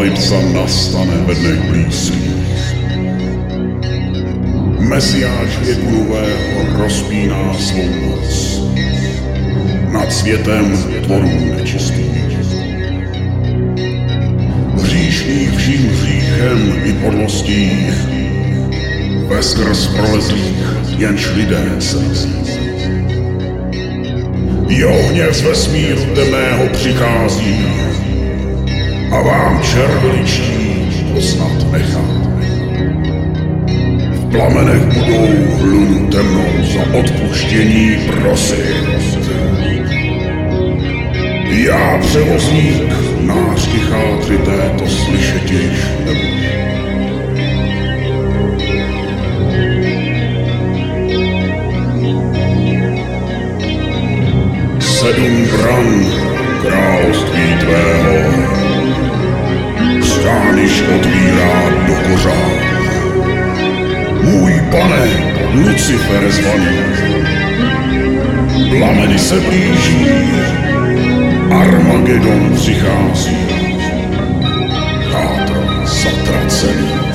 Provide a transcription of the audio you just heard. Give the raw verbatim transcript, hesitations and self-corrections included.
Apokalypsa nastane ve dnech blízkých. Mesiáš věku nového rozpíná svou moc nad světem tvorů nečistých. Hříšných vším hříchem i podlostí, veskrz prolezlých jenž lidé se nazí. Jeho hněv z vesmíru temného přichází a vám červeličí poznat nechá. V plamenech budou hlunu temnou za odpuštění prosit. Já převozník nářky chátry této slyšet již nebudu. Sedm bran království tvého stániš otvírá do kořán. Můj pane, Lucifer zvaný, plameny se blíží, Armagedon přichází, chátro zatracený.